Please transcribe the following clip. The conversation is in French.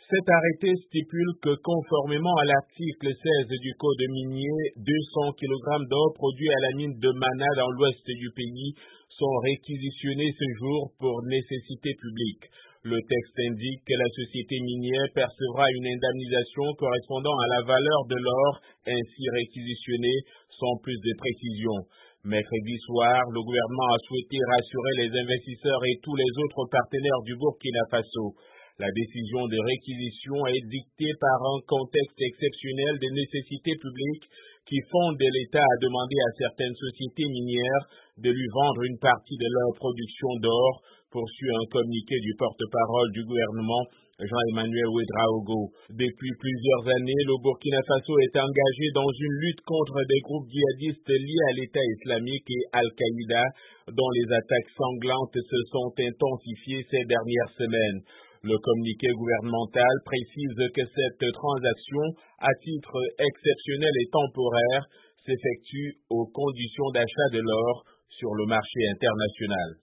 Cet arrêté stipule que, conformément à l'article 16 du Code minier, 200 kg d'or produits à la mine de Mana dans l'ouest du pays sont réquisitionnés ce jour pour nécessité publique. Le texte indique que la société minière percevra une indemnisation correspondant à la valeur de l'or ainsi réquisitionné, sans plus de précision. Mercredi soir, le gouvernement a souhaité rassurer les investisseurs et tous les autres partenaires du Burkina Faso. La décision de réquisition est dictée par un contexte exceptionnel de nécessité publique qui fonde l'État à demander à certaines sociétés minières de lui vendre une partie de leur production d'or, poursuit un communiqué du porte-parole du gouvernement, Jean-Emmanuel Ouedraogo. Depuis plusieurs années, le Burkina Faso est engagé dans une lutte contre des groupes djihadistes liés à l'État islamique et Al-Qaïda, dont les attaques sanglantes se sont intensifiées ces dernières semaines. Le communiqué gouvernemental précise que cette transaction, à titre exceptionnel et temporaire, s'effectue aux conditions d'achat de l'or sur le marché international.